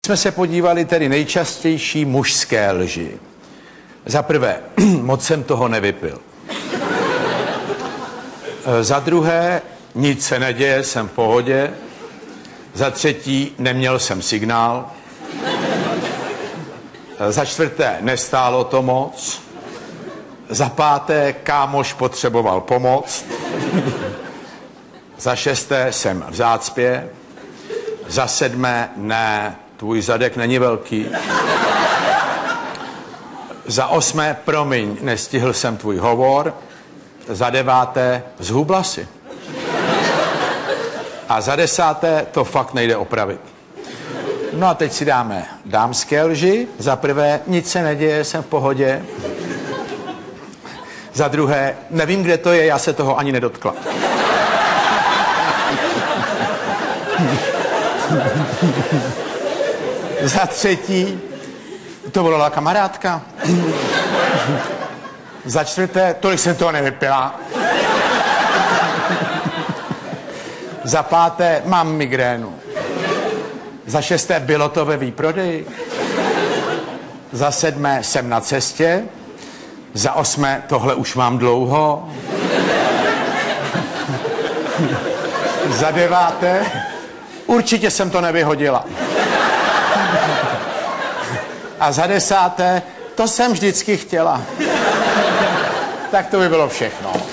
jsme se podívali tedy nejčastější mužské lži. Za prvé, moc jsem toho nevypil. Za druhé, nic se neděje, jsem v pohodě. Za třetí, neměl jsem signál. Za čtvrté, nestálo to moc. Za páté, kámoš potřeboval pomoc. Za šesté, jsem v zácpě. Za sedmé, ne, tvůj zadek není velký. Za osmé, promiň, nestihl jsem tvůj hovor. Za deváté, zhubla si. A za desáté, to fakt nejde opravit. No a teď si dáme dámské lži. Za prvé, nic se neděje, jsem v pohodě. Za druhé, nevím, kde to je, já se toho ani nedotkla. Za třetí, to volala kamarádka. Za čtvrté, tolik jsem toho nevypila. Za páté, mám migrénu. Za šesté, bylo to ve výprodeji. Za sedmé, jsem na cestě. Za osmé, tohle už mám dlouho. Za deváté, určitě jsem to nevyhodila. A za desáté, to jsem vždycky chtěla. Tak to by bylo všechno.